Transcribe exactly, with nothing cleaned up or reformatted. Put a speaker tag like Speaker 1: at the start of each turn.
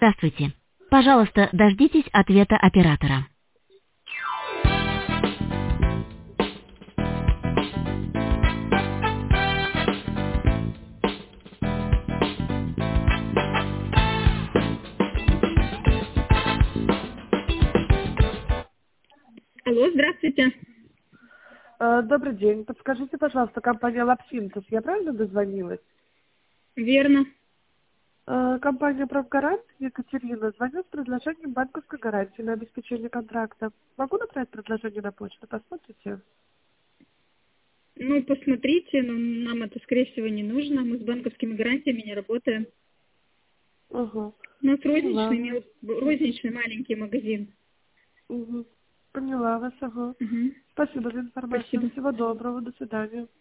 Speaker 1: Здравствуйте. Пожалуйста, дождитесь ответа оператора.
Speaker 2: Алло, здравствуйте.
Speaker 3: Э, Добрый день. Подскажите, пожалуйста, компания Лапсинтез. Я правильно дозвонилась?
Speaker 2: Верно.
Speaker 3: Э, Компания «Правгарант», Екатерина, звоню с предложением банковской гарантии на обеспечение контракта. Могу направить предложение на почту? Посмотрите.
Speaker 2: Ну, посмотрите, но нам это, скорее всего, не нужно. Мы с банковскими гарантиями не работаем.
Speaker 3: Угу.
Speaker 2: У нас
Speaker 3: Поняла
Speaker 2: розничный,
Speaker 3: вас.
Speaker 2: мел- розничный маленький магазин.
Speaker 3: Угу. Поняла вас, ага.
Speaker 2: Угу.
Speaker 3: Спасибо за информацию.
Speaker 2: Спасибо.
Speaker 3: Всего доброго. До свидания.